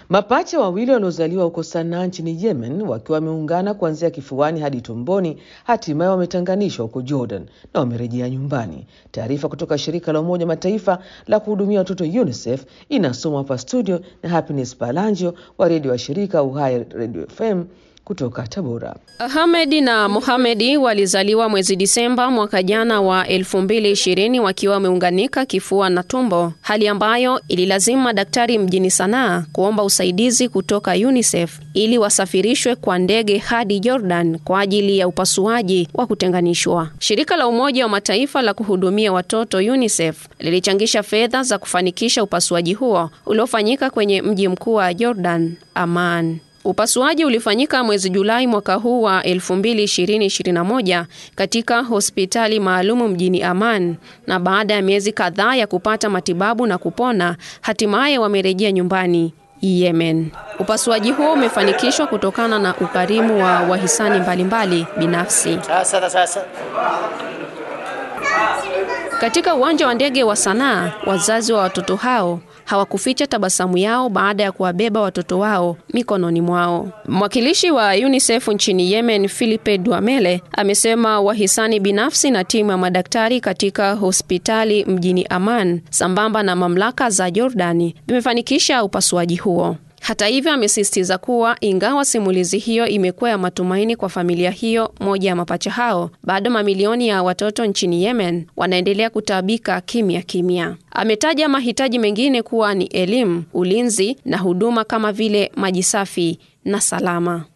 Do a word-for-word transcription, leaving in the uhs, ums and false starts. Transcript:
Mapacha wawili waliozaliwa huko Sanaa nchini Yemen wakiwa wameungana kuanzia kifuani hadi tumboni hatimaye wametanganishwa huko Jordan na wamerejea nyumbani. Taarifa kutoka shirika la Umoja Mataifa la kuhudumia watoto UNICEF inasomwa hapa studio na Happiness Palangio wa redio wa shirika Uhai Radio F M kutoka Tabora. Ahmed na Mohamedi walizaliwa mwezi Disemba mwaka jana wa elfu mbili ishirini wakiwa wameunganika kifua na tumbo, hali ambayo ililazima daktari mjini Sanaa kuomba usaidizi kutoka UNICEF ili wasafirishwe kwa ndege hadi Jordan kwa ajili ya upasuaji wa kutenganishwa. Shirika la Umoja wa Mataifa la kuhudumia watoto UNICEF lilichangisha fedha za kufanikisha upasuaji huo uliofanyika kwenye mji mkuu wa Jordan, Amman. Upasuaji ulifanyika mwezi Julai mwaka huu wa elfu mbili ishirini na moja katika hospitali maalumu mjini Amman, na baada ya miezi kadhaa ya kupata matibabu na kupona, hatimaye wamerejea nyumbani Yemen. Upasuaji huo umefanikishwa kutokana na ukarimu wa wahisani mbalimbali binafsi. Katika uwanja wa ndege wa Sanaa, wazazi wa watoto hao hawakuficha tabasamu yao baada ya kuwabeba watoto wao mikononi mwao. Mwakilishi wa UNICEF nchini Yemen, Philippe Duamele, amesema wahisani binafsi na timu ya madaktari katika hospitali mjini Amman sambamba na mamlaka za Jordani vimefanikisha upasuaji huo. Hata hivyo, amesisitiza kuwa ingawa simulizi hiyo imekuwa ya matumaini kwa familia hiyo moja ya mapacha hao, bado mamilioni ya watoto nchini Yemen wanaendelea kutabika kimya kimya. Ametaja mahitaji mengine kuwa ni elimu, ulinzi na huduma kama vile maji safi na salama.